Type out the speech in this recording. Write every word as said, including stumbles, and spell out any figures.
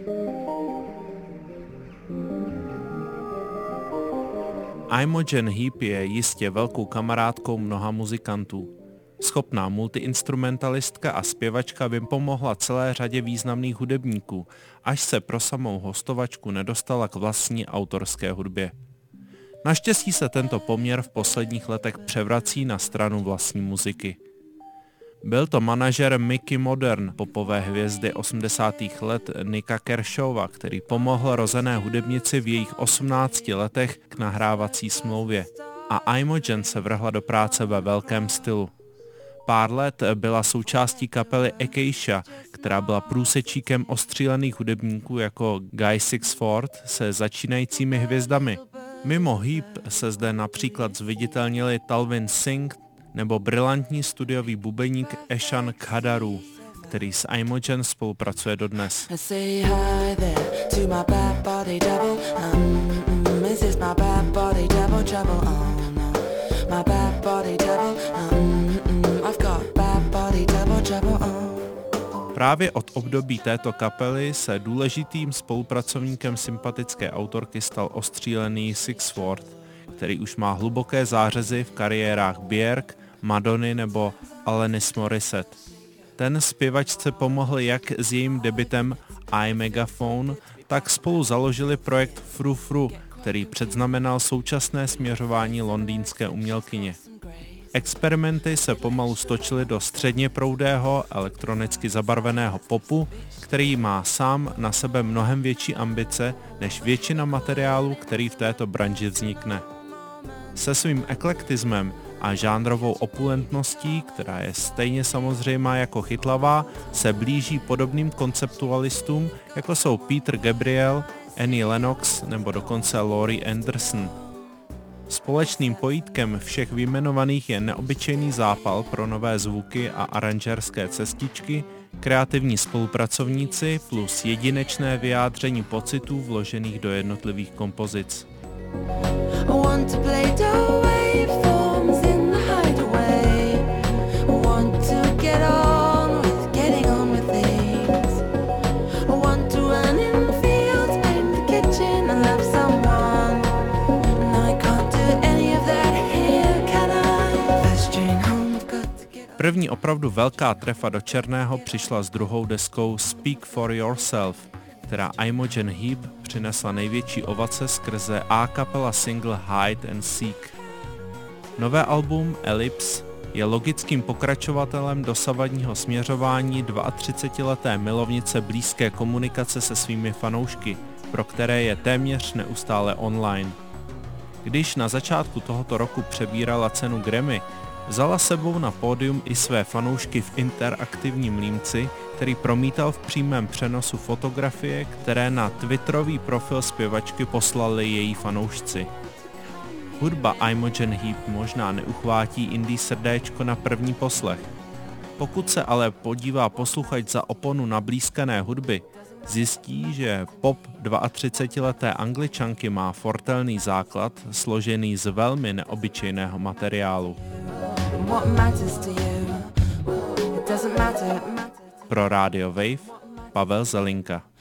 Imogen Heap je jistě velkou kamarádkou mnoha muzikantů. Schopná multiinstrumentalistka a zpěvačka vypomohla celé řadě významných hudebníků, až se pro samou hostovačku nedostala k vlastní autorské hudbě. Naštěstí se tento poměr v posledních letech převrací na stranu vlastní muziky. Byl to manažer Mickey Modern, popové hvězdy osmdesátých let Nicka Kershawa, který pomohl rozené hudebnici v jejich osmnácti letech k nahrávací smlouvě. A Imogen se vrhla do práce ve velkém stylu. Pár let byla součástí kapely Acacia, která byla průsečíkem ostřílených hudebníků jako Guy Sixford se začínajícími hvězdami. Mimo Heap se zde například zviditelnili Talvin Singh nebo brilantní studiový bubeník Eshan Khadaru, který s Imogen spolupracuje dodnes. Právě od období této kapely se důležitým spolupracovníkem sympatické autorky stal ostřílený Sixford, který už má hluboké zářezy v kariérách Björk, Madony nebo Alanis Morissette. Ten zpěvačce pomohl jak s jejím debutem I Megaphone, tak spolu založili projekt Fru Fru, který předznamenal současné směřování londýnské umělkyně. Experimenty se pomalu stočily do středně proudého, elektronicky zabarveného popu, který má sám na sebe mnohem větší ambice než většina materiálu, který v této branži vznikne. Se svým eklektismem a žánrovou opulentností, která je stejně samozřejmá jako chytlavá, se blíží podobným konceptualistům, jako jsou Peter Gabriel, Annie Lennox nebo dokonce Laurie Anderson. Společným pojítkem všech vyjmenovaných je neobyčejný zápal pro nové zvuky a aranžerské cestičky, kreativní spolupracovníci plus jedinečné vyjádření pocitů vložených do jednotlivých kompozic. První opravdu velká trefa do černého přišla s druhou deskou Speak for Yourself, která Imogen Heap přinesla největší ovace skrze a cappella single Hide and Seek. Nové album Ellipse je logickým pokračovatelem dosavadního směřování třicetileté milovnice blízké komunikace se svými fanoušky, pro které je téměř neustále online. Když na začátku tohoto roku přebírala cenu Grammy, vzala sebou na pódium i své fanoušky v interaktivním límci, který promítal v přímém přenosu fotografie, které na twitterový profil zpěvačky poslali její fanoušci. Hudba Imogen Heap možná neuchvátí indie srdéčko na první poslech. Pokud se ale podívá posluchač za oponu nablízkané hudby, zjistí, že pop třicetileté Angličanky má fortelný základ, složený z velmi neobyčejného materiálu. Pro Radio Wave Pavel Zelinka.